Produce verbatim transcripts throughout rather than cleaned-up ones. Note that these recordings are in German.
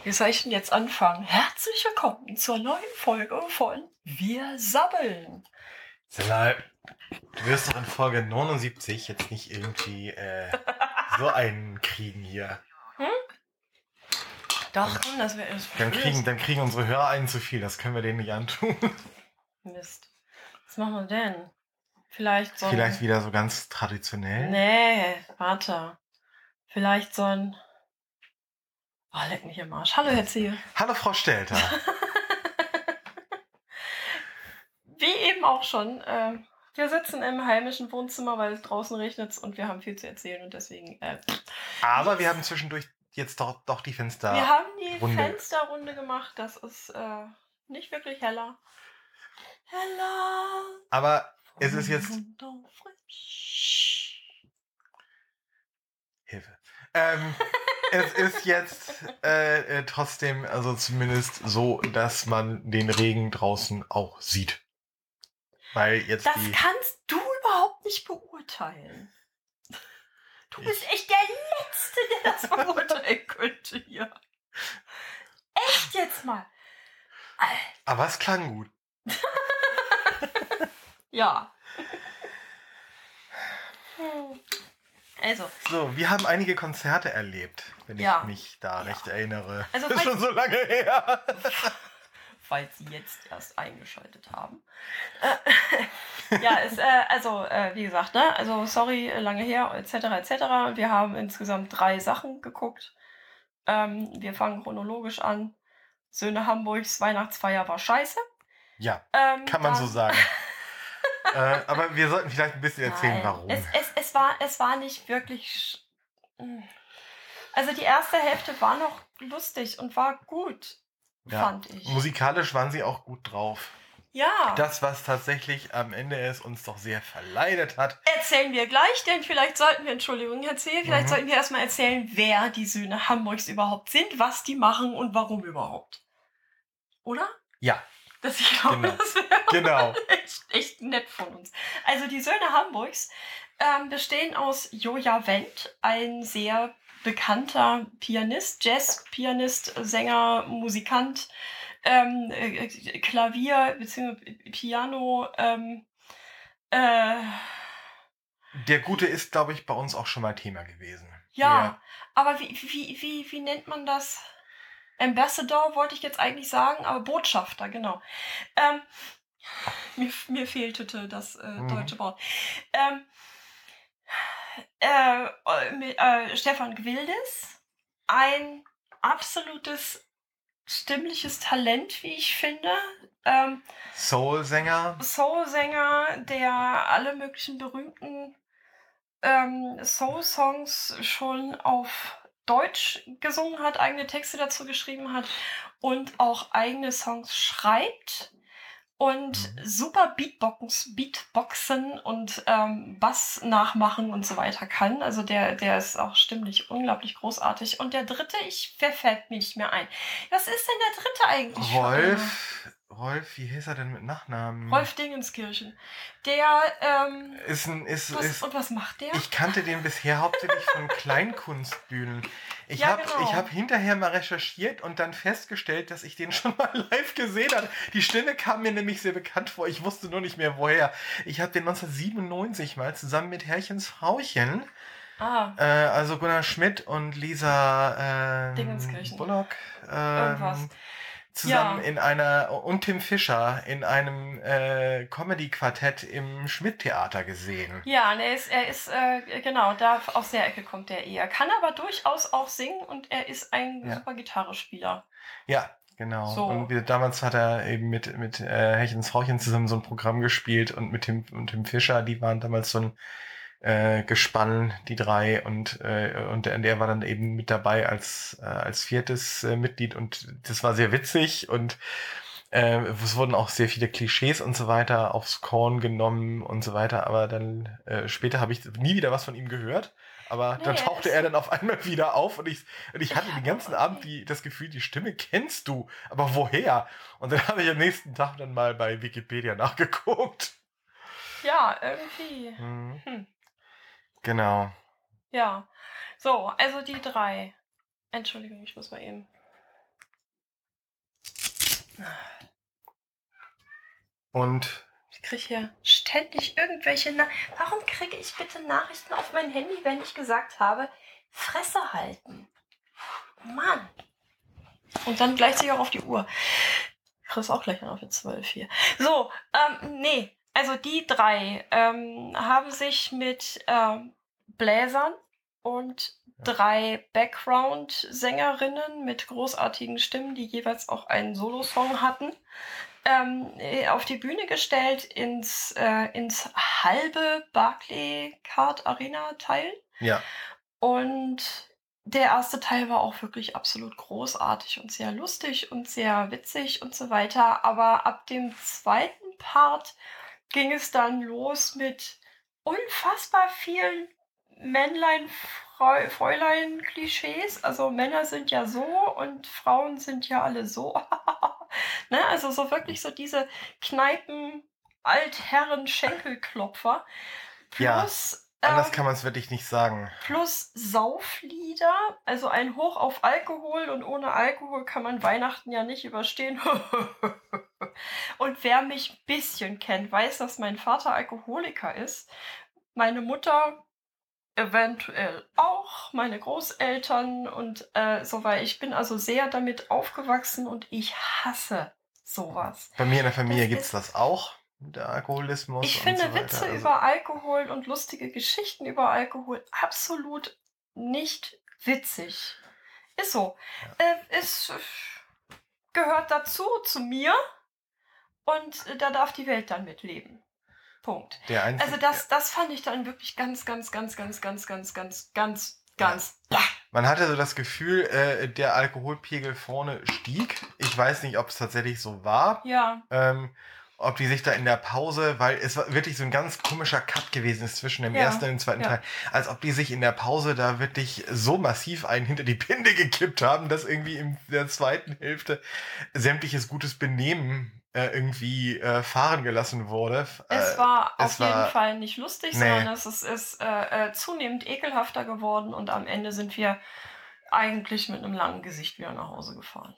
Wie soll ich denn jetzt anfangen? Herzlich willkommen zur neuen Folge von Wir sabbeln. Selal, du wirst doch in Folge neunundsiebzig jetzt nicht irgendwie äh, so einen kriegen hier. Hm? Doch, komm, das wäre Dann kriegen, dann kriegen unsere Hörer einen zu viel, das können wir denen nicht antun. Mist. Was machen wir denn? Vielleicht so ein... Vielleicht wieder so ganz traditionell? Nee, warte. Vielleicht so ein... Oh, leck mich im Arsch. Hallo, Herr Ziel. Hallo, Frau Stelter. Wie eben auch schon, äh, wir sitzen im heimischen Wohnzimmer, weil es draußen regnet und wir haben viel zu erzählen und deswegen... Äh, Aber wir haben zwischendurch jetzt doch, doch die Fenster. Wir haben die Runde. Fensterrunde gemacht. Das ist äh, nicht wirklich heller. Heller. Aber es ist jetzt... Hilfe. Ähm, es ist jetzt äh, äh, trotzdem, also zumindest so, dass man den Regen draußen auch sieht. Weil jetzt Das die... kannst du überhaupt nicht beurteilen. Du bist echt der Letzte, der das beurteilen könnte hier. Echt jetzt mal. Alter. Aber es klang gut. Ja. Also. So, wir haben einige Konzerte erlebt, wenn ja. ich mich da ja. recht erinnere. Also, das ist schon so lange her. Falls Sie jetzt erst eingeschaltet haben. ja, ist, äh, also, äh, wie gesagt, ne, also, sorry, lange her, et cetera, et cetera. Wir haben insgesamt drei Sachen geguckt. Ähm, wir fangen chronologisch an. Söhne Hamburgs Weihnachtsfeier war scheiße. Ja, ähm, kann man dann, so sagen. äh, aber wir sollten vielleicht ein bisschen erzählen, Nein, warum. Es, es, es, war, es war nicht wirklich... Also die erste Hälfte war noch lustig und war gut, ja, fand ich. Musikalisch waren sie auch gut drauf. Ja. Das, was tatsächlich am Ende es uns doch sehr verleidet hat. Erzählen wir gleich, denn vielleicht sollten wir, Entschuldigung, erzählen, vielleicht mhm. sollten wir erstmal erzählen, wer die Söhne Hamburgs überhaupt sind, was die machen und warum überhaupt. Oder? Ja. Das, ich glaube, genau. das wäre genau. echt, echt nett von uns. Also die Söhne Hamburgs ähm, bestehen aus Joja Wendt, ein sehr bekannter Pianist, Jazz-Pianist, Sänger, Musikant, ähm, äh, Klavier bzw. Piano. Ähm, äh, Der Gute ist, glaube ich, bei uns auch schon mal Thema gewesen. Ja, Der, aber wie, wie, wie, wie nennt man das? Ambassador wollte ich jetzt eigentlich sagen, aber Botschafter, genau. Ähm, mir, mir fehlte das äh, mhm. deutsche Wort. Ähm, äh, mit, äh, Stefan Gwildes, ein absolutes stimmliches Talent, wie ich finde. Ähm, Soul-Sänger. Soul-Sänger, der alle möglichen berühmten ähm, Soul-Songs schon auf Deutsch gesungen hat, eigene Texte dazu geschrieben hat und auch eigene Songs schreibt und mhm. super Beatboxen, Beatboxen und ähm, Bass nachmachen und so weiter kann. Also der, der ist auch stimmlich unglaublich großartig. Und der dritte, ich wer fällt mir nicht mehr ein. Was ist denn der dritte eigentlich? Rolf, Rolf, wie hieß er denn mit Nachnamen? Rolf Dingenskirchen. Der, ähm... Ist ein, ist, was, ist, und was macht der? Ich kannte den bisher hauptsächlich von Kleinkunstbühnen. Ich ja, habe genau. ich hab hinterher mal recherchiert und dann festgestellt, dass ich den schon mal live gesehen habe. Die Stimme kam mir nämlich sehr bekannt vor. Ich wusste nur nicht mehr, woher. Ich habe den neunzehnhundertsiebenundneunzig mal zusammen mit Herrchens Frauchen, ah. äh, also Gunnar Schmidt und Lisa ähm, Bullock, ähm, irgendwas. zusammen ja. in einer, und Tim Fischer in einem äh, Comedy-Quartett im Schmidt-Theater gesehen. Ja, und er ist, er ist äh, genau, da aus der Ecke kommt er eher. Kann aber durchaus auch singen und er ist ein ja. super Gitarrespieler. Ja, genau. So. Und wie, damals hat er eben mit, mit äh, Herrchens Frauchen zusammen so ein Programm gespielt und mit Tim, und Tim Fischer, die waren damals so ein äh, Gespann, die drei, und äh, und der, der war dann eben mit dabei als äh, als viertes äh, Mitglied und das war sehr witzig und äh, es wurden auch sehr viele Klischees und so weiter aufs Korn genommen und so weiter, aber dann äh, später habe ich nie wieder was von ihm gehört, aber nee, dann tauchte er dann auf einmal wieder auf und ich und ich hatte ja, den ganzen okay. Abend die, das Gefühl, die Stimme kennst du, aber woher? Und dann habe ich am nächsten Tag dann mal bei Wikipedia nachgeguckt. Ja, irgendwie. Hm. Hm. Genau. Ja, so, also die drei. Entschuldigung, ich muss mal eben. Und ich kriege hier ständig irgendwelche Na- Warum kriege ich bitte Nachrichten auf mein Handy, wenn ich gesagt habe, Fresse halten? Mann. Und dann gleichzeitig auch auf die Uhr. Ich kriege auch gleich noch für zwölf hier. So, ähm, nee. Also die drei ähm, haben sich mit ähm, Bläsern und drei Background-Sängerinnen mit großartigen Stimmen, die jeweils auch einen Solosong hatten, ähm, auf die Bühne gestellt ins, äh, ins halbe Barclaycard Arena Teil. ja, Und der erste Teil war auch wirklich absolut großartig und sehr lustig und sehr witzig und so weiter. Aber ab dem zweiten Part ging es dann los mit unfassbar vielen Männlein, Frau, Fräulein-Klischees. Also Männer sind ja so und Frauen sind ja alle so. Ne? Also so wirklich so diese Kneipen, Altherren, Schenkelklopfer. Ja, Plus anders ähm, kann man es wirklich nicht sagen. plus Sauflieder, also ein Hoch auf Alkohol, und ohne Alkohol kann man Weihnachten ja nicht überstehen. Und wer mich ein bisschen kennt, weiß, dass mein Vater Alkoholiker ist. Meine Mutter eventuell auch, meine Großeltern und äh, so weiter. Ich bin also sehr damit aufgewachsen und ich hasse sowas. Bei mir in der Familie Das gibt's ist- das auch, der Alkoholismus Ich und finde so weiter. Witze Also, über Alkohol und lustige Geschichten über Alkohol absolut nicht witzig. Ist so. Äh, es äh, gehört dazu, zu mir, und äh, da darf die Welt dann mitleben. Punkt. der einzige, Also das, das fand ich dann wirklich ganz, ganz, ganz, ganz, ganz, ganz, ganz, ganz, ganz. Ja. Man hatte so das Gefühl, äh, der Alkoholpegel vorne stieg. Ich weiß nicht, ob es tatsächlich so war. Ja. Ähm, ob die sich da in der Pause, weil es war wirklich so ein ganz komischer Cut gewesen ist zwischen dem Ja, ersten und dem zweiten ja. Teil, als ob die sich in der Pause da wirklich so massiv einen hinter die Pinde gekippt haben, dass irgendwie in der zweiten Hälfte sämtliches gutes Benehmen äh, irgendwie äh, fahren gelassen wurde. Es Äh, war es auf war- jeden Fall nicht lustig, Nee. sondern es ist, ist äh, äh, zunehmend ekelhafter geworden, und am Ende sind wir eigentlich mit einem langen Gesicht wieder nach Hause gefahren.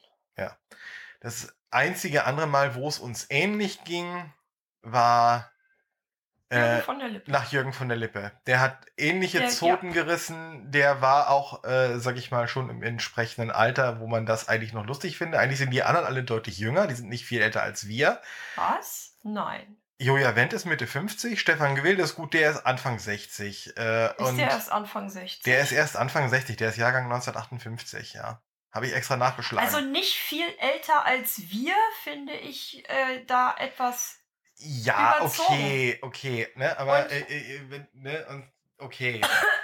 Das einzige andere Mal, wo es uns ähnlich ging, war Jürgen äh, von der Lippe. nach Jürgen von der Lippe. Der hat ähnliche Der- Zoten gerissen. Der war auch, äh, sag ich mal, schon im entsprechenden Alter, wo man das eigentlich noch lustig findet. Eigentlich sind die anderen alle deutlich jünger. Die sind nicht viel älter als wir. Was? Nein. Joja Wendt ist Mitte fünfzig. Stefan Gewillt ist gut, der ist Anfang sechzig. Äh, Ist und der erst Anfang sechzig? der ist erst Anfang sechzig. Der ist Jahrgang neunzehnhundertachtundfünfzig, ja. Habe ich extra nachgeschlagen. Also nicht viel älter als wir, finde ich äh, da etwas. Ja, Überzogen. okay, okay, ne, aber, Und- äh, äh, wenn- ne, und, okay,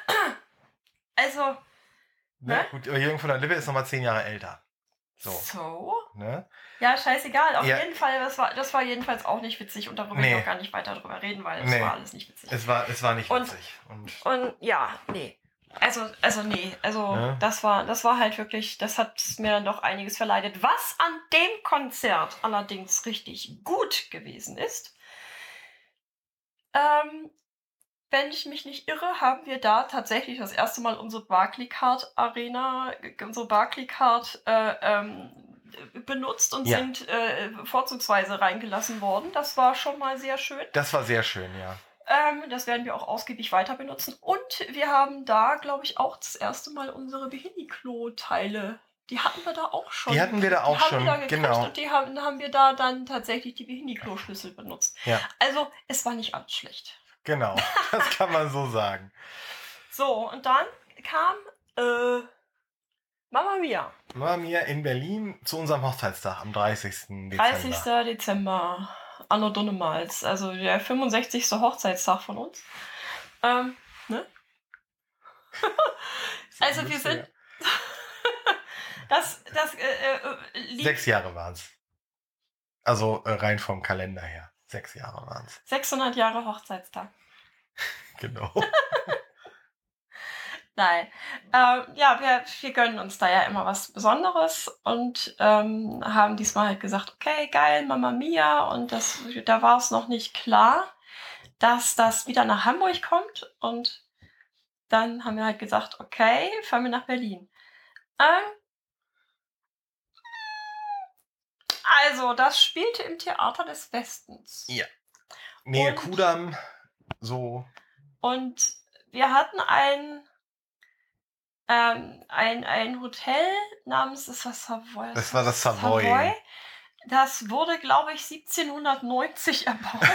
Also, ne, Ne? gut, aber Jürgen von der Lippe ist nochmal zehn Jahre älter, so, so? ne, Ja, scheißegal. Auf Ja. jeden Fall, das war, das war jedenfalls auch nicht witzig, und darüber will Nee. ich auch gar nicht weiter drüber reden, weil es Nee. war alles nicht witzig. es war, es war nicht Und- witzig, und, Und ja, nee. Also, also nee, also Ne? das war, das war halt wirklich, das hat mir dann doch einiges verleidet. Was an dem Konzert allerdings richtig gut gewesen ist, ähm, wenn ich mich nicht irre, haben wir da tatsächlich das erste Mal unsere Barclaycard Arena, unsere Barclaycard äh, ähm, benutzt und Ja. sind äh, vorzugsweise reingelassen worden. Das war schon mal sehr schön. das war sehr schön, ja, Ähm, das werden wir auch ausgiebig weiter benutzen. Und wir haben da, glaube ich, auch das erste Mal unsere Behini-Klo-Teile. Die hatten wir da auch schon. Die hatten wir da auch die haben schon, wir da gekriegt, genau. Und die haben, haben wir da dann tatsächlich die Behini-Klo-Schlüssel benutzt. Ja. Also, es war nicht alles schlecht. genau, das kann man so sagen. So, und dann kam äh, Mamma Mia. Mamma Mia in Berlin zu unserem Hochzeitstag am dreißigsten Dezember. dreißigsten Dezember. Anno Dunnemals. Also der fünfundsechzigste Hochzeitstag von uns. Ähm, ne? Also wir sind... Das, das, äh, äh, liegt Sechs Jahre waren's. Also äh, rein vom Kalender her. Sechs Jahre waren's. sechshundert Jahre Hochzeitstag. Genau. Nein. Ähm, ja, wir, wir gönnen uns da ja immer was Besonderes und ähm, haben diesmal halt gesagt, okay, geil, Mamma Mia. Und das, da war es noch nicht klar, dass das wieder nach Hamburg kommt. Und dann haben wir halt gesagt, okay, fahren wir nach Berlin. Ähm, Also, das spielte im Theater des Westens. Ja. Nähe Und- Kudamm, so. Und wir hatten ein, ähm, ein, ein Hotel namens, das war Savoy. Das war das Savoy. Das wurde, glaube ich, siebzehnhundertneunzig erbaut.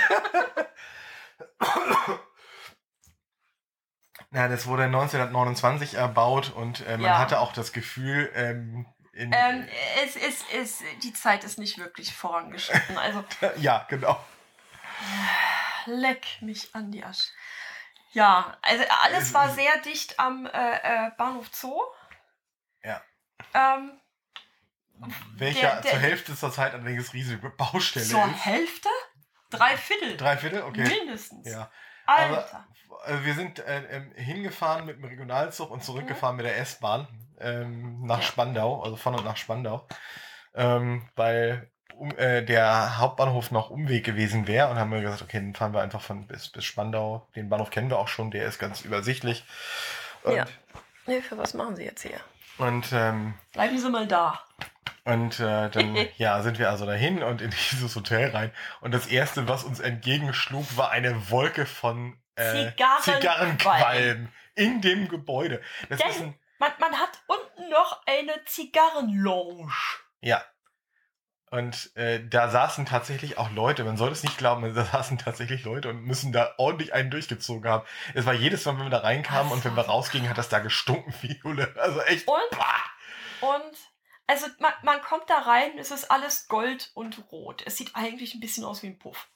Ja, das wurde neunzehnhundertneunundzwanzig erbaut und äh, man Ja. hatte auch das Gefühl, ähm, in, ähm, es ist, es, die Zeit ist nicht wirklich vorangeschritten. Also, ja, genau. leck mich an die Asche. Ja, also alles Es- war sehr dicht am äh, äh, Bahnhof Zoo. Ja. Ähm, Welcher Der- der- zur Hälfte zur Zeit allerdings riesige Baustelle zur ist. Hälfte? Drei Viertel. Drei Viertel? Okay. Mindestens. Ja. Alter. Äh, wir sind äh, ähm, hingefahren mit dem Regionalzug und zurückgefahren mit der S-Bahn ähm, nach Ja. Spandau, also von und nach Spandau, ähm, weil um, äh, der Hauptbahnhof noch Umweg gewesen wäre und haben wir gesagt, okay, dann fahren wir einfach von bis, bis Spandau. Den Bahnhof kennen wir auch schon, der ist ganz übersichtlich. Und, Ja. Nee, für was machen Sie jetzt hier? und, ähm, Bleiben Sie mal da. und äh, dann ja, sind wir also dahin und in dieses Hotel rein. Und das Erste, was uns entgegenschlug, war eine Wolke von äh, Zigarrenqualm. Zigarrenqualm in dem Gebäude. Das Denn- ist ein, Man, man hat unten noch eine Zigarrenlounge. ja. Und äh, da saßen tatsächlich auch Leute, man soll es nicht glauben, da saßen tatsächlich Leute und müssen da ordentlich einen durchgezogen haben. Es war jedes Mal, wenn wir da reinkamen Das und wenn war wir rausgingen, hat das da gestunken wie Hulle. Also echt. Und, Bah. und also man, man kommt da rein, es ist alles Gold und Rot. Es sieht eigentlich ein bisschen aus wie ein Puff.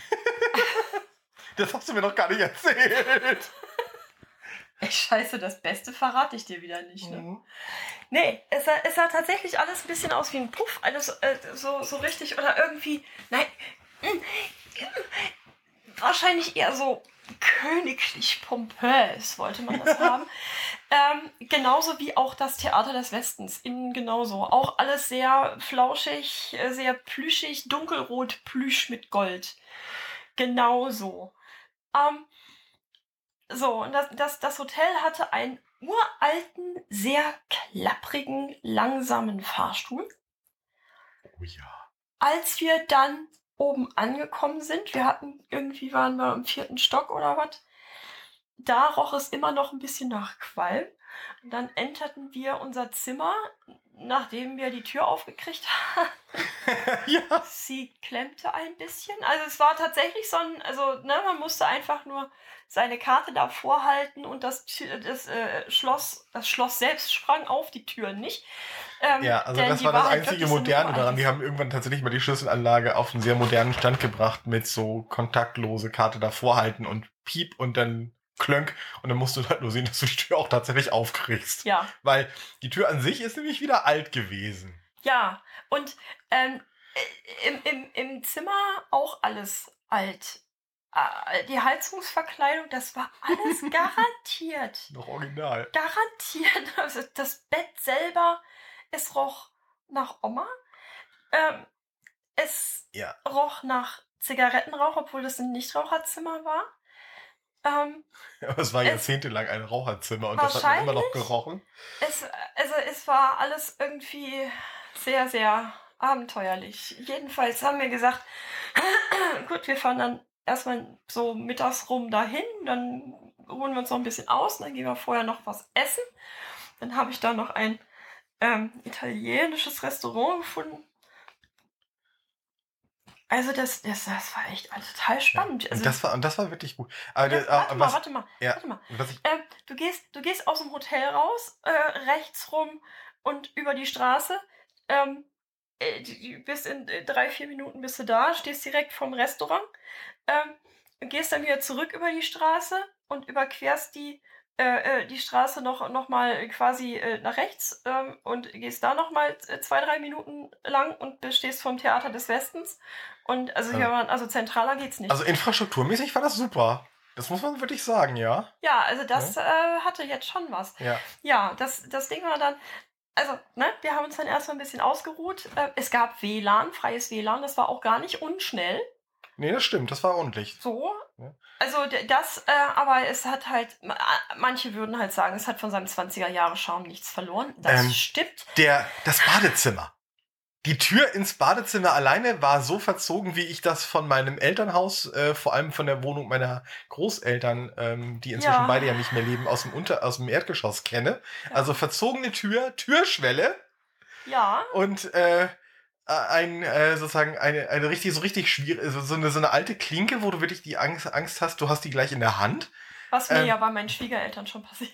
Das hast du mir noch gar nicht erzählt. Ey, scheiße, das Beste verrate ich dir wieder nicht, ne? Mhm. Nee, es sah, es sah tatsächlich alles ein bisschen aus wie ein Puff. Alles äh, so, so richtig oder irgendwie. Nein. Wahrscheinlich eher so königlich pompös wollte man das haben. Ähm, genauso wie auch das Theater des Westens. Innen genauso. Auch alles sehr flauschig, äh, sehr plüschig, dunkelrot Plüsch mit Gold. Genauso. Ähm, so, und das, das, das Hotel hatte einen uralten, sehr klapprigen, langsamen Fahrstuhl. Oh ja. Als wir dann oben angekommen sind, wir hatten, irgendwie waren wir im vierten Stock oder was, da roch es immer noch ein bisschen nach Qualm. Und dann enterten wir unser Zimmer, nachdem wir die Tür aufgekriegt haben. Ja. Sie klemmte ein bisschen. Also es war tatsächlich so ein, also ne, man musste einfach nur seine Karte davor halten und das, Tür- das äh, Schloss, das Schloss selbst sprang auf, die Tür nicht. Ähm, Ja, also denn das die war das halt einzige wirklich so Moderne uralt. daran. Die haben irgendwann tatsächlich mal die Schlüsselanlage auf einen sehr modernen Stand gebracht mit so kontaktlose Karte davor halten und Piep und dann Klönk und dann musst du halt nur sehen, dass du die Tür auch tatsächlich aufkriegst. Ja, Weil die Tür an sich ist nämlich wieder alt gewesen. ja. Und ähm, äh, im, im, im Zimmer auch alles alt. Äh, Die Heizungsverkleidung, das war alles garantiert. Noch original. Garantiert. Also das Bett selber, es roch nach Oma. Ähm, es Ja. roch nach Zigarettenrauch, obwohl es ein Nichtraucherzimmer war. Ähm, Aber es war Es- jahrzehntelang ein Raucherzimmer und das hat man immer noch gerochen. es, also es war alles irgendwie sehr, sehr abenteuerlich. Jedenfalls haben wir gesagt, gut, wir fahren dann erstmal so mittags rum dahin, dann ruhen wir uns noch ein bisschen aus, dann gehen wir vorher noch was essen. Dann habe ich da noch ein ähm, italienisches Restaurant gefunden. Also das, das, das war echt alles total spannend. Also, Und das war, und das war wirklich gut. Aber ja, der, warte äh, mal, was, warte mal, ja. warte mal. was ich, Ähm, du, gehst, du gehst aus dem Hotel raus, äh, rechts rum und über die Straße. Ähm, äh, du- du bist in äh, drei, vier Minuten bist du da, stehst direkt vom Restaurant. Ähm, gehst dann wieder zurück über die Straße und überquerst die, äh, äh, die Straße noch, noch mal quasi äh, nach rechts ähm, und gehst da noch mal äh, zwei, drei Minuten lang und stehst vom Theater des Westens. Und also hier Also- waren, also zentraler geht's nicht. also infrastrukturmäßig war das super. Das muss man wirklich sagen, ja. Ja, also das äh, hatte jetzt schon was. Ja. Ja, das, das Ding war dann, also, ne, wir haben uns dann erstmal ein bisschen ausgeruht. Äh, es gab W L A N, freies W L A N, das war auch gar nicht unschnell. Nee, das stimmt, das war ordentlich. So. Ja. Also d- das, äh, aber es hat halt, ma- manche würden halt sagen, es hat von seinem zwanziger Jahre Charme nichts verloren. Das Ähm, stimmt. Der, das Badezimmer. Die Tür ins Badezimmer alleine war so verzogen, wie ich das von meinem Elternhaus, äh, vor allem von der Wohnung meiner Großeltern, ähm, die inzwischen Ja. beide ja nicht mehr leben, aus dem Unter, aus dem Erdgeschoss kenne. Ja. Also verzogene Tür, Türschwelle Ja. und äh, ein äh, sozusagen eine eine richtig so richtig schwierig so so eine so eine alte Klinke, wo du wirklich die Angst Angst hast, du hast die gleich in der Hand. Was mir Ähm. ja bei meinen Schwiegereltern schon passiert.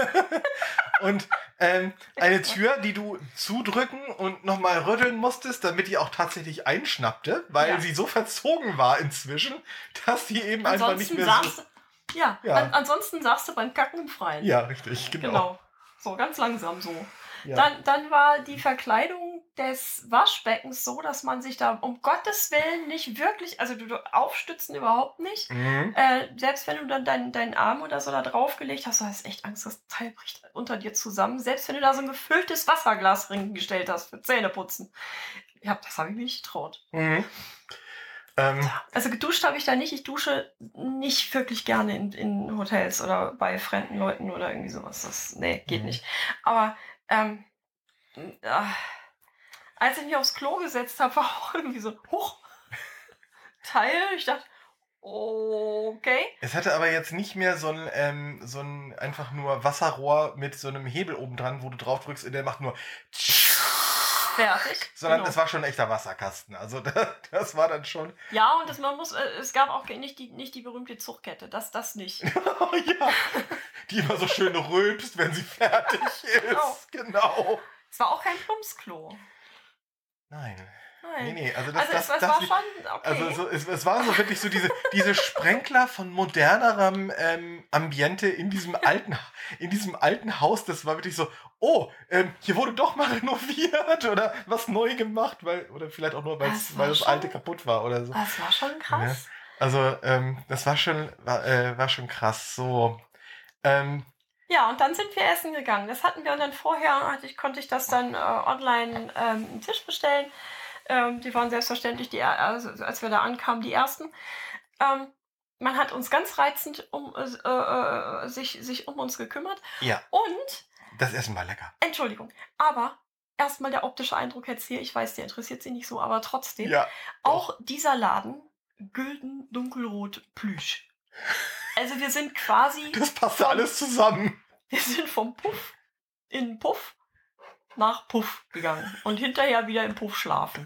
Und ähm, eine Tür, die du zudrücken und nochmal rütteln musstest, damit die auch tatsächlich einschnappte, weil Ja. sie so verzogen war inzwischen, dass die eben einfach nicht Ansonsten mehr sagst so... du, ja, Ja. An, ansonsten sagst du beim Kacken im Freien. Ja, richtig, genau. Genau. So, ganz langsam so. Ja. Dann, dann war die Verkleidung des Waschbeckens so, dass man sich da um Gottes Willen nicht wirklich, also du, du aufstützen überhaupt nicht. Mhm. Äh, selbst wenn du dann deinen, deinen Arm oder so da draufgelegt hast, du hast echt Angst, das Teil bricht unter dir zusammen. Selbst wenn du da so ein gefülltes Wasserglas hingestellt hast für Zähneputzen. Ja, das habe ich mir nicht getraut. Mhm. Ähm, Also geduscht habe ich da nicht. Ich dusche nicht wirklich gerne in, in Hotels oder bei fremden Leuten oder irgendwie sowas. Das, nee, geht Mhm. nicht. Aber ähm, äh, als ich mich aufs Klo gesetzt habe, war auch irgendwie so ein Huch-Teil. Ich dachte, okay. es hatte aber jetzt nicht mehr so ein, ähm, so ein einfach nur Wasserrohr mit so einem Hebel oben dran, wo du drauf drückst und der macht nur... Fertig. Sondern Genau. es war schon ein echter Wasserkasten. Also das, das war dann schon... Ja, und das, man muss, äh, es gab auch nicht die, nicht die berühmte Zuchtkette. Das, das nicht. Oh ja, die immer so schön rülpst, wenn sie fertig ist. Genau. Genau. Es war auch kein Plumpsklo. Nein. Nein. Nee, nee, also das, Also das, es, es das, war das schon okay. also so, es, es waren so wirklich so diese, diese Sprenkler von modernerem ähm, Ambiente in diesem alten, in diesem alten Haus. Das war wirklich so, oh, ähm, hier wurde doch mal renoviert oder was neu gemacht, weil, oder vielleicht auch nur, Das war weil das schon- alte kaputt war oder so. Das war schon krass. Also, ähm, das war schon, war, äh, war schon krass. So, ähm, Ja, und dann sind wir essen gegangen. Das hatten wir und dann vorher hatte ich, konnte ich das dann äh, online ähm, einen Tisch bestellen. Ähm, die waren selbstverständlich, die, also, als wir da ankamen, die ersten. Ähm, man hat uns ganz reizend um, äh, äh, sich, sich um uns gekümmert. ja, Und, das Essen war lecker. Entschuldigung, aber erstmal der optische Eindruck jetzt hier. Ich weiß, der interessiert Sie nicht so, aber trotzdem. Ja, Auch dieser Laden, Gülden, Dunkelrot, Plüsch. Also wir sind quasi... das passte vom- alles zusammen. Wir sind vom Puff in Puff nach Puff gegangen und hinterher wieder im Puff schlafen.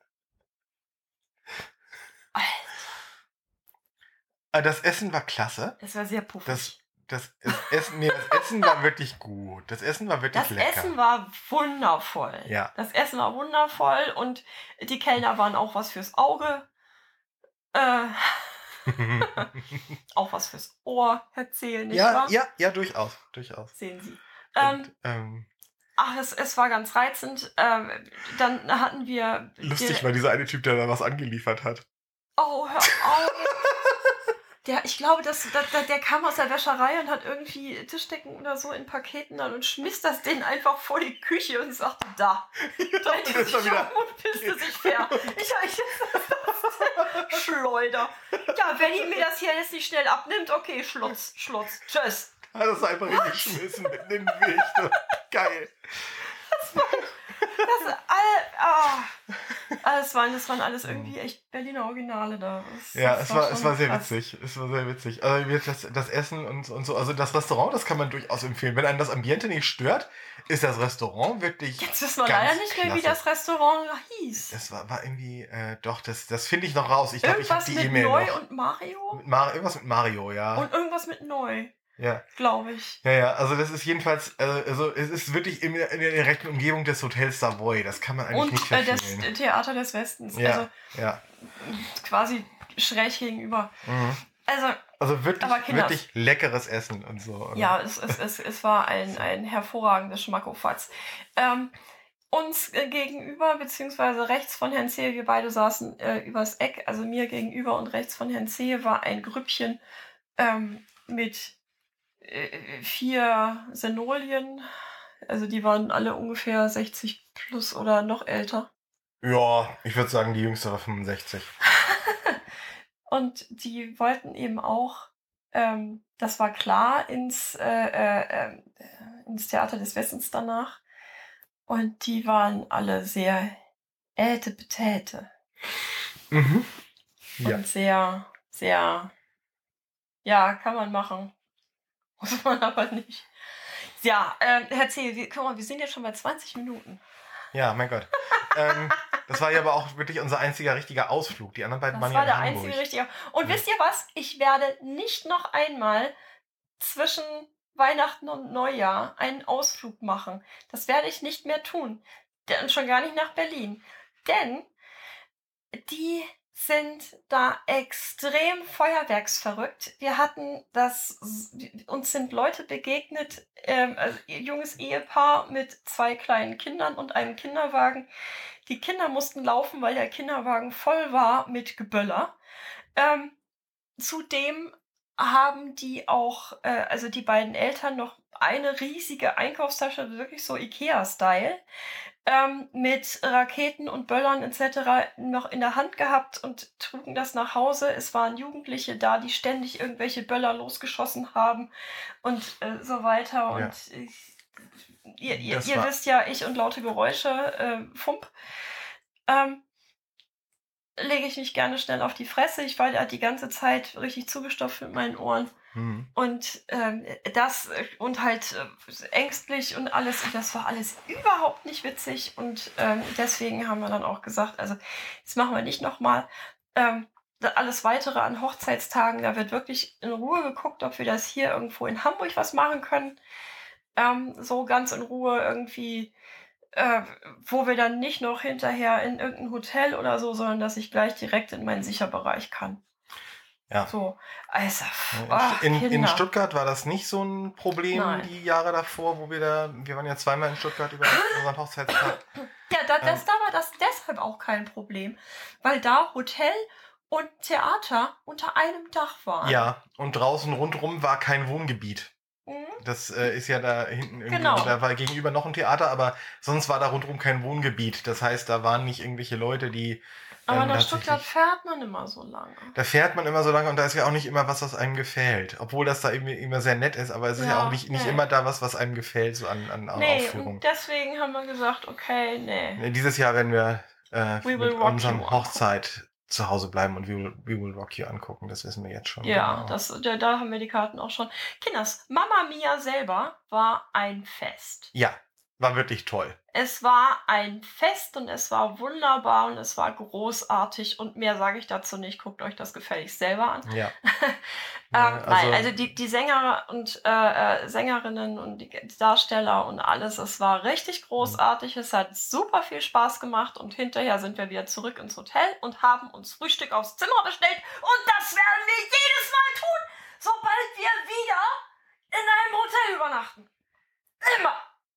Alter, Aber das Essen war klasse. das war sehr puffig. Das, das, das Essen, nee, das Essen war wirklich gut. Das Essen war wirklich Das lecker. Essen war wundervoll. Ja. Das Essen war wundervoll und die Kellner waren auch was fürs Auge. Äh, auch was fürs Ohr erzählen, nicht ja, wahr? ja, ja, durchaus, durchaus. Sehen Sie. Ähm, Und, ähm, ach, es, es war ganz reizend. Ähm, dann hatten wir... lustig die- war dieser eine Typ, der da was angeliefert hat. Oh, hör auf. Der, ich glaube, das, der, der kam aus der Wäscherei und hat irgendwie Tischdecken oder so in Paketen dann und schmiss das denen einfach vor die Küche und sagte, da. Drehte das sich war wieder- um und pisste sich fair. Ich, ich Schleuder. Ja, wenn ihr mir das hier jetzt nicht schnell abnimmt, okay, Schlotz, Schlotz, tschüss. Hat das einfach hingeschmissen mit dem Weg. Geil. Das, all, ah. das, waren, das waren alles irgendwie echt Berliner Originale da. Das, Ja, das es war, es schon war sehr krass. witzig. Es war sehr witzig. Also mir das, das Essen und, und so, also das Restaurant, das kann man durchaus empfehlen. Wenn einen das Ambiente nicht stört, ist das Restaurant wirklich. Jetzt wissen wir ganz leider nicht mehr, wie klasse. das Restaurant hieß. Das war, war irgendwie, äh, doch, das, das finde ich noch raus. Ich glaube, ich habe Irgendwas die mit E-Mail Neu noch. und Mario? Mit Mar irgendwas mit Mario, ja. Und irgendwas mit Neu, ja. glaube ich. Ja, ja, also das ist jedenfalls, äh, also es ist wirklich in, in der direkten Umgebung des Hotels Savoy. Das kann man eigentlich nicht Und äh, verfehlen. das Theater des Westens. ja, Also ja. quasi schräg gegenüber. Mhm. Also, Also wirklich, Aber Kinders. wirklich leckeres Essen und so. oder? ja, es, es, es, es war ein, ein hervorragendes Schmackofatz. Ähm, uns äh, gegenüber, beziehungsweise rechts von Herrn Zehe, wir beide saßen äh, übers Eck, also mir gegenüber und rechts von Herrn Zehe war ein Grüppchen ähm, mit äh, vier Senolien. Also die waren alle ungefähr sechzig plus oder noch älter. Ja, ich würde sagen, die jüngste war fünfundsechzig. Und die wollten eben auch, ähm, das war klar, ins, äh, äh, äh, ins Theater des Westens danach. Und die waren alle sehr Äte betäte. Mhm. Ja. Und sehr, sehr, ja, kann man machen. Muss man aber nicht. Ja, äh, Herr C., wir, guck mal, wir sind jetzt schon bei zwanzig Minuten. Ja, mein Gott. ähm, das war ja aber auch wirklich unser einziger richtiger Ausflug. Die anderen beiden Das waren war ja in der Hamburg. einzige richtige. Und Ja. wisst ihr was? Ich werde nicht noch einmal zwischen Weihnachten und Neujahr einen Ausflug machen. Das werde ich nicht mehr tun. Und schon gar nicht nach Berlin. Denn die sind da extrem feuerwerksverrückt. Wir hatten das, uns sind Leute begegnet, ähm, also ein junges Ehepaar mit zwei kleinen Kindern und einem Kinderwagen. Die Kinder mussten laufen, weil der Kinderwagen voll war mit Geböller. Ähm, zudem haben die auch, äh, also die beiden Eltern noch eine riesige Einkaufstasche, wirklich so Ikea-Style, ähm, mit Raketen und Böllern et cetera noch in der Hand gehabt und trugen das nach Hause. Es waren Jugendliche da, die ständig irgendwelche Böller losgeschossen haben und äh, so weiter. Ja. Und ich, ihr, ihr, Das ihr war- wisst ja, ich und laute Geräusche, äh, Fump. Ähm, lege ich mich gerne schnell auf die Fresse. Ich war ja die ganze Zeit richtig zugestopft mit meinen Ohren. Mhm. Und ähm, das äh, und halt äh, ängstlich und alles. Und das war alles überhaupt nicht witzig. Und ähm, deswegen haben wir dann auch gesagt, also das machen wir nicht nochmal. Ähm, alles Weitere an Hochzeitstagen, da wird wirklich in Ruhe geguckt, ob wir das hier irgendwo in Hamburg was machen können. Ähm, so ganz in Ruhe irgendwie, äh, wo wir dann nicht noch hinterher in irgendein Hotel oder so, sondern dass ich gleich direkt in meinen Sicherbereich kann. Ja. So, also, In, ach, in, in Kinder. Stuttgart war das nicht so ein Problem, Nein. die Jahre davor, wo wir da, wir waren ja zweimal in Stuttgart über unseren Hochzeitstag. Ja, da, das, Ähm. da war das deshalb auch kein Problem, weil da Hotel und Theater unter einem Dach waren. Ja, und draußen rundrum war kein Wohngebiet. Mhm. Das äh, ist ja da hinten irgendwie, Genau. da war gegenüber noch ein Theater, aber sonst war da rundrum kein Wohngebiet. Das heißt, da waren nicht irgendwelche Leute, die Aber ähm, nach tatsächlich- Stuttgart fährt man immer so lange. Da fährt man immer so lange und da ist ja auch nicht immer was, was einem gefällt. Obwohl das da irgendwie immer sehr nett ist, aber es ist ja Ja, auch nicht, nicht nee. immer da was, was einem gefällt, so an, an Nee, Aufführung. und deswegen haben wir gesagt, okay, nee. Nee, Dieses Jahr werden wir äh, We will mit rock unserem you Hochzeit zu Hause bleiben und We Will, We Will Rock You angucken. Das wissen wir jetzt schon. Ja, genau. das, da, da haben wir die Karten auch schon. Kinders, Mama Mia selber war ein Fest. Ja, war wirklich toll. Es war ein Fest und es war wunderbar und es war großartig und mehr sage ich dazu nicht. Guckt euch das gefälligst selber an. Ja. ähm, Ja, nein, also- also die, die Sänger und äh, äh, Sängerinnen und die Darsteller und alles, es war richtig großartig. Es hat super viel Spaß gemacht und hinterher sind wir wieder zurück ins Hotel und haben uns Frühstück aufs Zimmer bestellt und das werden wir jedes Mal tun, sobald wir wieder in einem Hotel übernachten. Immer.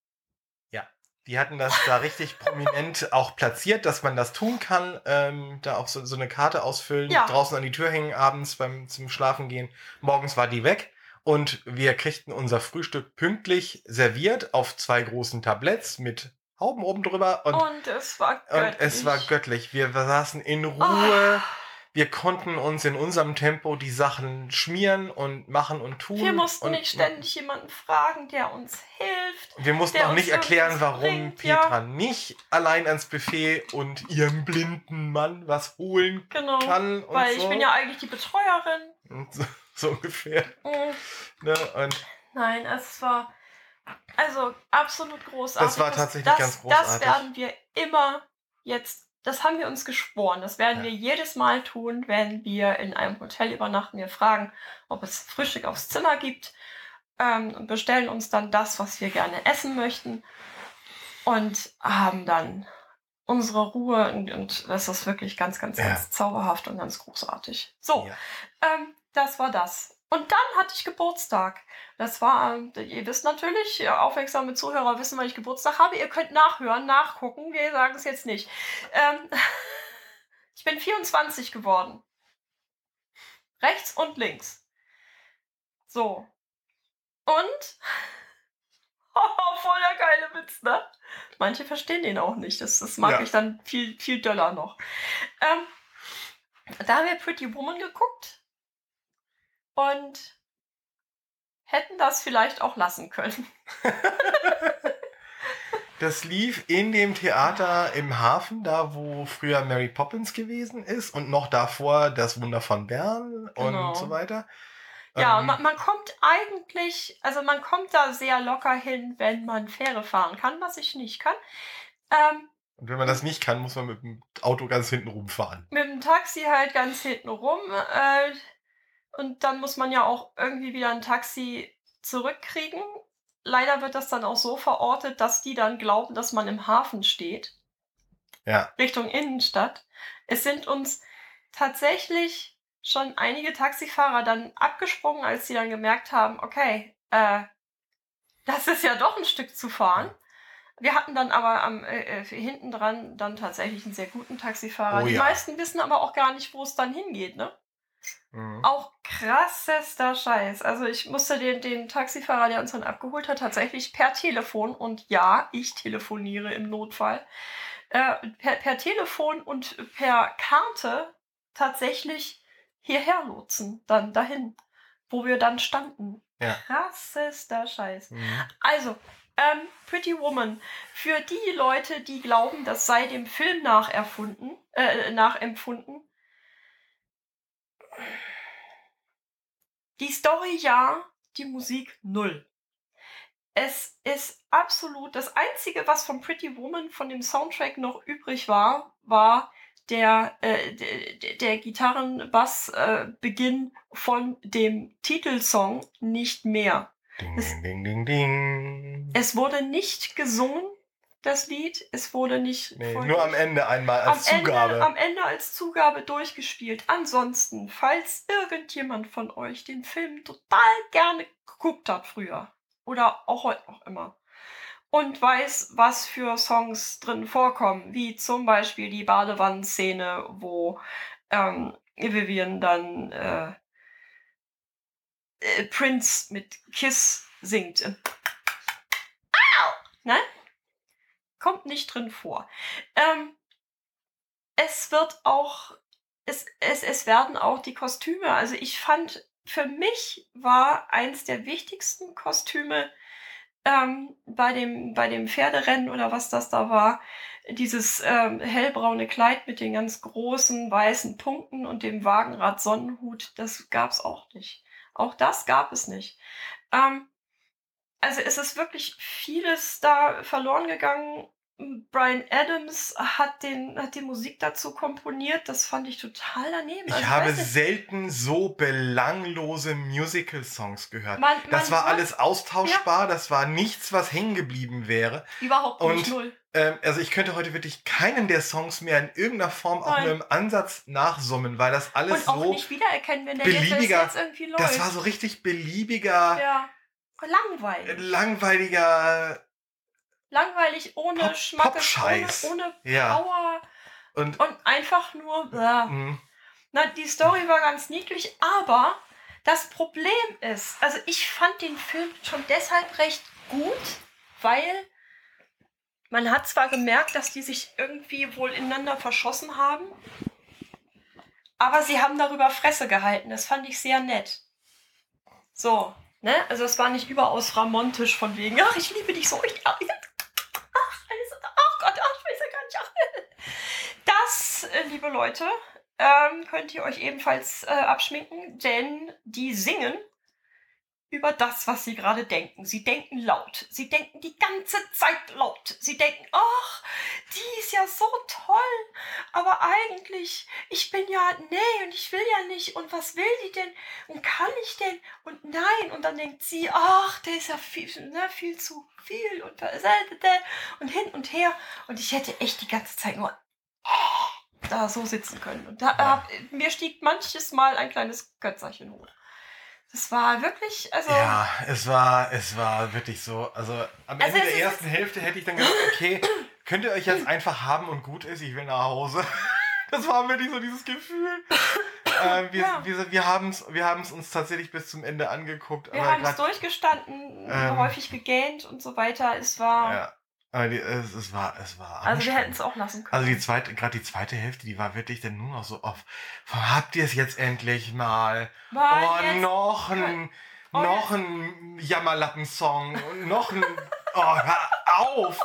Die hatten das da richtig prominent auch platziert, dass man das tun kann. Ähm, da auch so, so eine Karte ausfüllen, Ja. draußen an die Tür hängen, abends beim zum Schlafen gehen. Morgens war die weg und wir kriegten unser Frühstück pünktlich serviert auf zwei großen Tabletts mit Hauben oben drüber. Und, Und es war göttlich. und es war göttlich. Wir saßen in Ruhe. Wir konnten uns in unserem Tempo die Sachen schmieren und machen und tun. Wir mussten und nicht ständig jemanden fragen, der uns hilft. Wir mussten der auch uns nicht erklären, irgendwas warum bringt, Petra ja. nicht allein ans Buffet und ihrem blinden Mann was holen Genau, kann und weil so. ich bin ja eigentlich die Betreuerin. Und so, so ungefähr. Mhm. Ne? Und Nein, es war also absolut großartig. Das war tatsächlich das, ganz Das großartig. werden wir immer jetzt, das haben wir uns geschworen, das werden Ja. wir jedes Mal tun, wenn wir in einem Hotel übernachten. Wir fragen, ob es Frühstück aufs Zimmer gibt ähm, und bestellen uns dann das, was wir gerne essen möchten und haben dann unsere Ruhe und, und das ist wirklich ganz, ganz, Ja. ganz zauberhaft und ganz großartig. So, Ja. ähm, das war das. Und dann hatte ich Geburtstag. Das war, ähm, ihr wisst natürlich, ja, aufmerksame Zuhörer wissen, wann ich Geburtstag habe. Ihr könnt nachhören, nachgucken. Wir sagen es jetzt nicht. Ähm, ich bin vierundzwanzig geworden. Rechts und links. So. Und oh, voll der geile Witz, ne? Manche verstehen den auch nicht. Das, das mag Ja. ich dann viel, viel doller noch. Ähm, da haben wir Pretty Woman geguckt und hätten das vielleicht auch lassen können. das lief in dem Theater im Hafen, da wo früher Mary Poppins gewesen ist und noch davor das Wunder von Bern Genau. und so weiter. Ja, Ähm, man, man kommt eigentlich, also man kommt da sehr locker hin, wenn man Fähre fahren kann, was ich nicht kann. Ähm, und wenn man das nicht kann, muss man mit dem Auto ganz hinten rumfahren. mit dem Taxi halt ganz hinten rum. Äh, und dann muss man ja auch irgendwie wieder ein Taxi zurückkriegen. Leider wird das dann auch so verortet, dass die dann glauben, dass man im Hafen steht. Ja. Richtung Innenstadt. Es sind uns tatsächlich schon einige Taxifahrer dann abgesprungen, als sie dann gemerkt haben, okay, äh, das ist ja doch ein Stück zu fahren. Wir hatten dann aber am äh, hinten dran dann tatsächlich einen sehr guten Taxifahrer. Oh, Die ja. meisten wissen aber auch gar nicht, wo es dann hingeht, ne? Mhm. Auch krassester Scheiß. Also ich musste den, den Taxifahrer, der uns dann abgeholt hat, tatsächlich per Telefon, und ja, ich telefoniere im Notfall, äh, per, per Telefon und per Karte tatsächlich hierher lotsen, dann dahin, wo wir dann standen. Ja. Krassester Scheiß. Mhm. Also, ähm, Pretty Woman, für die Leute, die glauben, das sei dem Film nacherfunden, äh, nachempfunden, die Story ja, die Musik null. Es ist absolut, das Einzige, was von Pretty Woman, von dem Soundtrack noch übrig war, war der, äh, der, der Gitarren-Bass-Beginn von dem Titelsong Nicht mehr. Ding, Es, ding, ding, ding. es wurde nicht gesungen, das Lied. Es wurde nicht... Nee, voll- nur am Ende einmal als am Zugabe. Ende, am Ende als Zugabe durchgespielt. Ansonsten, falls irgendjemand von euch den Film total gerne geguckt hat früher oder auch heute noch immer und weiß, was für Songs drin vorkommen, wie zum Beispiel die Badewannenszene, wo ähm, Vivian dann äh, äh, Prince mit Kiss singt. Au! Nein? Kommt nicht drin vor. Ähm, Es wird auch, es, es, es werden auch die Kostüme, also ich fand, für mich war eins der wichtigsten Kostüme ähm, bei dem, bei dem Pferderennen oder was das da war, dieses ähm, hellbraune Kleid mit den ganz großen weißen Punkten und dem Wagenrad-Sonnenhut, das gab's auch nicht. Auch das gab es nicht. Ähm, also es ist wirklich vieles da verloren gegangen. Bryan Adams hat, den, hat die Musik dazu komponiert. Das fand ich total daneben. Ich Also, habe weiß nicht, selten so belanglose Musical-Songs gehört. man, Das man war soll- alles austauschbar, das war nichts, was hängen geblieben wäre. überhaupt nicht, Und null. ähm, also ich könnte heute wirklich keinen der Songs mehr in irgendeiner Form auch Nein. nur im Ansatz nachsummen, weil das alles Und auch so nicht wiedererkennen, wenn der jetzt, beliebiger- jetzt irgendwie läuft. das war so richtig beliebiger, ja, langweilig. langweiliger Langweilig, ohne Pop- Schmackes, Pop-Scheiß. ohne, ohne Ja. Power und und einfach nur... Blah. mh, Na, die Story war ganz niedlich, aber das Problem ist, also ich fand den Film schon deshalb recht gut, weil man hat zwar gemerkt, dass die sich irgendwie wohl ineinander verschossen haben, aber sie haben darüber Fresse gehalten. Das fand ich sehr nett. So, ne? Also es war nicht überaus ramontisch von wegen, ach, ich liebe dich so, ich, ach, alles, ach Gott, ach, ich weiß ja gar nicht, ach. Das, äh, liebe Leute, ähm, könnt ihr euch ebenfalls äh, abschminken, denn die singen über das, was sie gerade denken. Sie denken laut. Sie denken die ganze Zeit laut. Sie denken, ach, die ist ja so toll, aber eigentlich, ich bin ja, nee, und ich will ja nicht, und was will die denn, und kann ich denn, und nein, und dann denkt sie, ach, der ist ja viel, ne, viel zu viel, und, und hin und her, und ich hätte echt die ganze Zeit nur da so sitzen können. Und da, Ja. hab, mir stieg manches Mal ein kleines Götzerchen hoch. Das war wirklich, also... ja, es war, es war wirklich so. Also am Also Ende es der ist- ersten Hälfte hätte ich dann gedacht, okay, könnt ihr euch jetzt einfach haben und gut ist, ich will nach Hause. Das war wirklich so dieses Gefühl. äh, wir Ja. wir, wir haben es wir haben's uns tatsächlich bis zum Ende angeguckt. Wir aber haben es grad- durchgestanden, Ähm, häufig gegähnt und so weiter. Es war... ja, aber die, es, es war, es war also wir hätten anstrengend. es auch lassen können. Also die zweite, gerade die zweite Hälfte, die war wirklich dann nur noch so auf, habt ihr es jetzt endlich mal? War Oh, jetzt- noch ein, Oh, noch ein Jammerlappensong und noch ein, oh, hör auf!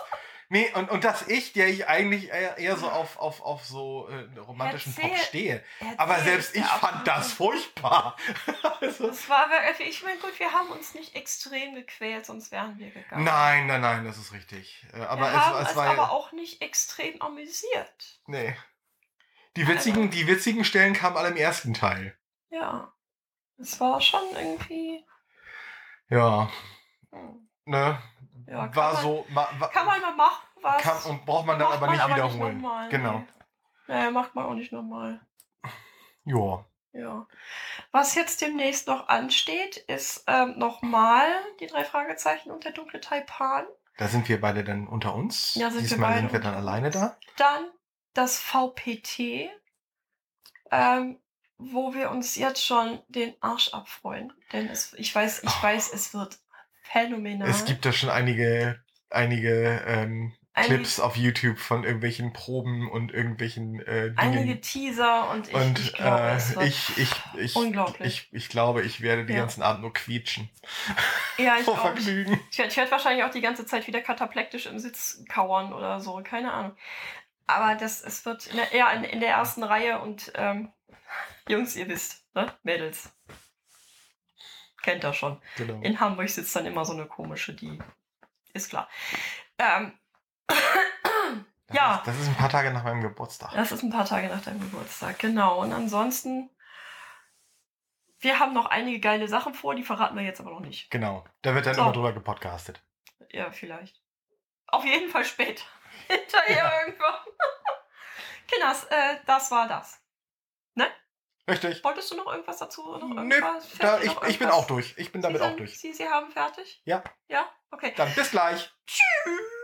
Nee, und, und dass ich, der ich eigentlich eher, eher so auf, auf, auf so äh, romantischen Erzähl- Pop stehe. Erzähl, Aber selbst der ich fand das absolute- furchtbar. also, Das war wirklich, ich meine, gut, wir haben uns nicht extrem gequält, sonst wären wir gegangen. nein, nein, nein, das ist richtig. Äh, Aber wir es, haben es es war aber ja. auch nicht extrem amüsiert. Nee. Die witzigen, Also- die witzigen Stellen kamen alle im ersten Teil. Ja. Es war schon irgendwie. Ja. Hm. Ne? Ja, kann war man- so. War, war, Kann man mal machen, was. kann, und braucht man dann macht aber man nicht aber nicht wiederholen. nochmal, genau. nee. Naja, macht man auch nicht nochmal. Ja. Ja. Was jetzt demnächst noch ansteht, ist ähm, nochmal die drei Fragezeichen und der dunkle Taipan. Da sind wir beide dann unter uns. Ja, sind wir Diesmal beide sind wir dann unter alleine uns. da. Dann das V P T, ähm, wo wir uns jetzt schon den Arsch abfreuen. Denn es, ich weiß, ich Oh. weiß, es wird phänomenal. Es gibt da schon einige, einige ähm, Einige- Clips auf YouTube von irgendwelchen Proben und irgendwelchen äh, Dingen. einige Teaser und ich, und ich glaube, äh, es wird ich, ich, ich, unglaublich. ich, ich glaube, ich werde den Ja. ganzen Abend nur quietschen. ja, ich Vor auch. Vergnügen. Ich werde werd wahrscheinlich auch die ganze Zeit wieder kataplektisch im Sitz kauern oder so, keine Ahnung. Aber das, es wird in der, eher in, in der ersten Reihe und ähm, Jungs, ihr wisst, ne? Mädels. Kennt ihr schon. Genau. In Hamburg sitzt dann immer so eine komische, die ist klar. Ähm, Das ja. Ist, das ist ein paar Tage nach meinem Geburtstag. das ist ein paar Tage nach deinem Geburtstag, genau. Und ansonsten, wir haben noch einige geile Sachen vor, die verraten wir jetzt aber noch nicht. Genau. Da wird dann So. immer drüber gepodcastet. Ja, vielleicht. Auf jeden Fall später. Hinterher Ja. irgendwann. Kinders, äh, das war das. Richtig. Wolltest du noch irgendwas dazu? Noch Nö, irgendwas? Fällt da, dir ich, noch ich bin irgendwas? auch durch. Ich bin damit Sie auch sind- durch. Sie, Sie haben fertig? Ja. Ja? Okay. Dann bis gleich. Tschüss.